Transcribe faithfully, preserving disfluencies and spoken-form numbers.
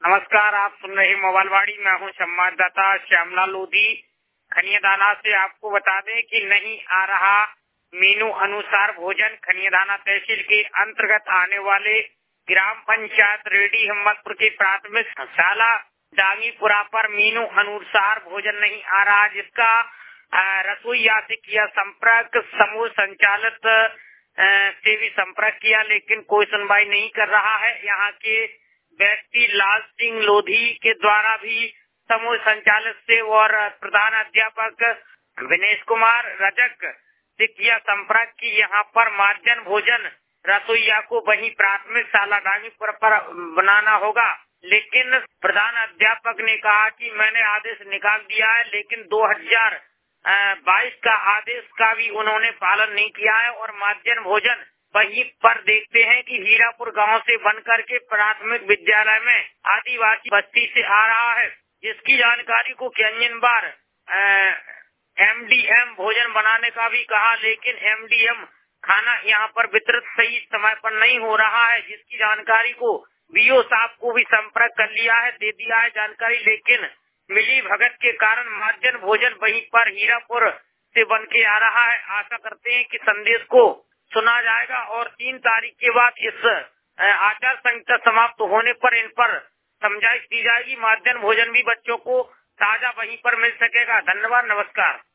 नमस्कार, आप सुन रहे मोबाइलवाड़ी। मैं हूं संवाददाता श्यामलाल लोधी खनियादाना से। आपको बता दें कि नहीं आ रहा मेनू अनुसार भोजन। खनियादाना तहसील के अंतर्गत आने वाले ग्राम पंचायत रेडी हिम्मतपुर की प्राथमिक शाला डांगीपुरा पर मेनू अनुसार भोजन नहीं आ रहा, जिसका रसोईया से किया संपर्क, समूह संचालित से भी संपर्क किया, लेकिन कोई सुनवाई नहीं कर रहा है। यहाँ के व्यक्ति लाल सिंह लोधी के द्वारा भी समूह संचालक से और प्रधान अध्यापक विनेश कुमार रजक से किया संपर्क की यहाँ पर माध्याह्न भोजन रसोईया को वही प्राथमिक शाला डांगीपुर पर बनाना होगा, लेकिन प्रधान अध्यापक ने कहा कि मैंने आदेश निकाल दिया है, लेकिन दो हजार बाईस का आदेश का भी उन्होंने पालन नहीं किया है और माध्याह्न भोजन वहीं पर देखते हैं कि हीरापुर गांव से बनकर के प्राथमिक विद्यालय में आदिवासी बस्ती से आ रहा है, जिसकी जानकारी को कियन बार एमडीएम भोजन बनाने का भी कहा, लेकिन एमडीएम खाना यहाँ पर वितरित सही समय पर नहीं हो रहा है, जिसकी जानकारी को बीओ साहब को भी संपर्क कर लिया है, दे दिया है जानकारी, लेकिन मिली भगत के कारण माध्याह्न भोजन वहीं पर हीरापुर से बन के आ रहा है। आशा करते हैं कि संदेश को सुना जाएगा और तीन तारीख के बाद इस आचार संहिता समाप्त होने पर इन पर समझाइश दी जाएगी। माध्याह्न भोजन भी बच्चों को ताजा वहीं पर मिल सकेगा। धन्यवाद, नमस्कार।